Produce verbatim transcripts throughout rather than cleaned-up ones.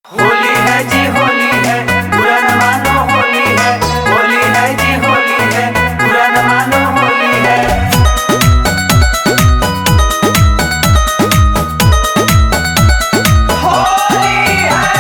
होली है जी होली है बुरा न मानो होली है। होली है जी होली है बुरा न मानो होली है। होली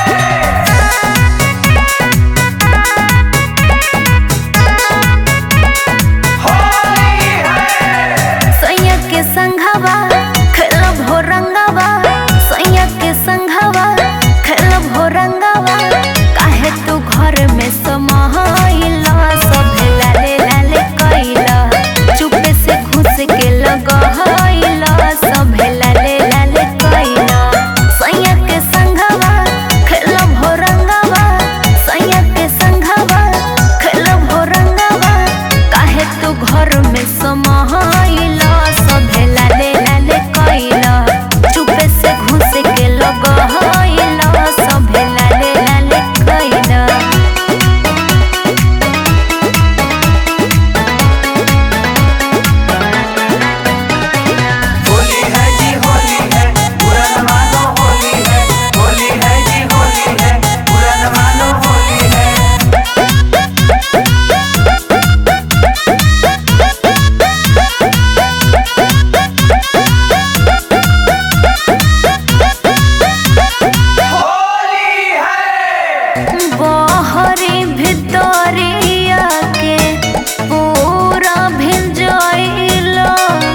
है होली है। सैया के संघवा खेलब हो रंगवा, सैया के संघवा खेलब हो रंगवा। काहे तू घर में समाइला, सभे लाले लाले कइला, चुपे से घुस के लगइला, सभे लाले लाले कइला। सैया के संघवा खेलब हो रंगवा, सैया के संघवा खेलब हो रंगवा। काहे तू घर में समाइला, सभे लाले लाले कइला, चुपे से घुस के लगइला, सभे लाले लाले कइला। होली है जी होली है बुरा न मानो होली है। होली है जी होली है बुरा न मानो होली है। होली है बहरी भितरिया के पूरा भिंजइला,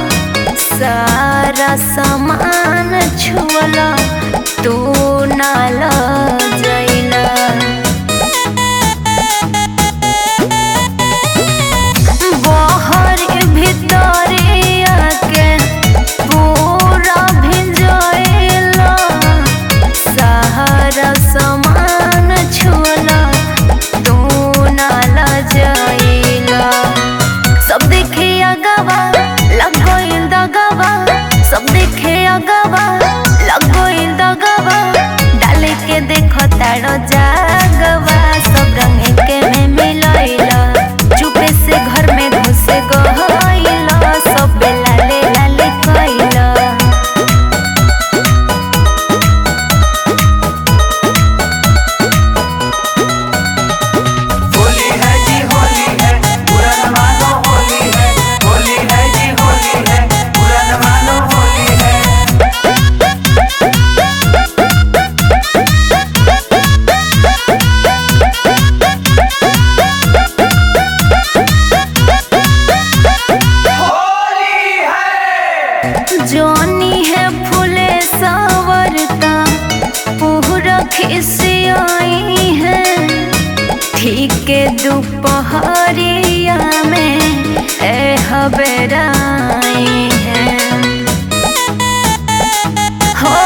सारा सामान छुअला, तू ना लजइला। बहरी भितरिया के पूरा भिंजइला, सारा सामान छुअला, तू ना लजइला। सब देखे अगवा लग गइल दगवा, सब देखे अगवा लग गइल दगवा। डाले के देखो तारो जागवा, सब रंग के में मिलइला, चुपे से घर में घुस गइला, सब लाले लाले कइला। होली है जी होली है बुरा न मानो होली है। होली है जी होली है बुरा न मानो होली है। होली है जोनी है फूले सावरता, पूरा खिसियाई है, ठीक के दोपहरिया में ए हबेराई है। हो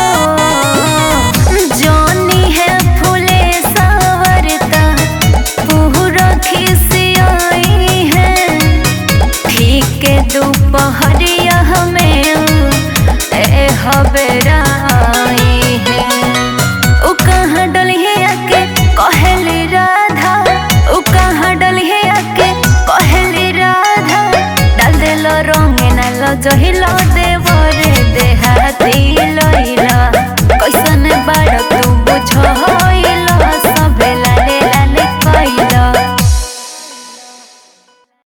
जोनी है फूले सावरता, पूरा खिसियाई है, ठीक के दोपहरिया हमें ए हबेराई है। उ कहाँ डलिहे आके कहली राधा, उ कहाँ डलिहे आके कहली राधा। डाल देलो रंग ना लजहिलो देवरे देहाती लइला, कैसन बाड़ तू बुझ